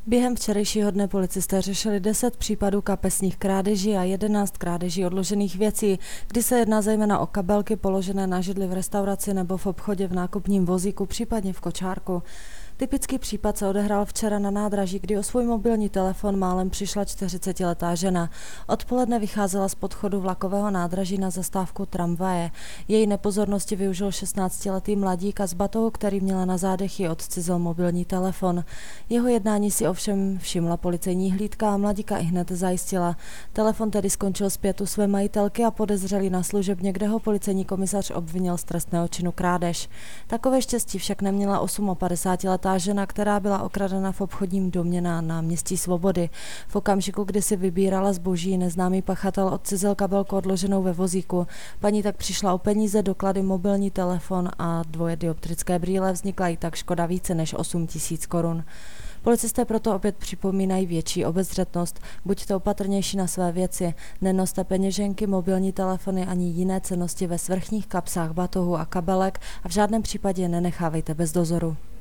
Během včerejšího dne policisté řešili 10 případů kapesních krádeží a 11 krádeží odložených věcí, kdy se jedná zejména o kabelky položené na židli v restauraci nebo v obchodě v nákupním vozíku, případně v kočárku. Typický případ se odehrál včera na nádraží, kdy o svůj mobilní telefon málem přišla 40letá žena. Odpoledne vycházela z podchodu vlakového nádraží na zastávku tramvaje. Její nepozornosti využil 16letý mladík a z batohu, který měla na zádech, ji odcizil mobilní telefon. Jeho jednání si ovšem všimla policejní hlídka a mladíka ihned zajistila. Telefon tedy skončil zpět u své majitelky a podezřelý na služebně, kde ho policejní komisař obvinil z trestného činu krádež. Takové štěstí však neměla 58letá žena, která byla okradena v obchodním domě na náměstí Svobody. V okamžiku, kdy si vybírala zboží, neznámý pachatel odcizil kabelku odloženou ve vozíku. Paní tak přišla o peníze, doklady, mobilní telefon a 2 dioptrické brýle, vznikla jí tak škoda více než 8 000 korun. Policisté proto opět připomínají větší obezřetnost. Buďte opatrnější na své věci, nenoste peněženky, mobilní telefony ani jiné cennosti ve svrchních kapsách batohu a kabelek a v žádném případě nenechávejte bez dozoru.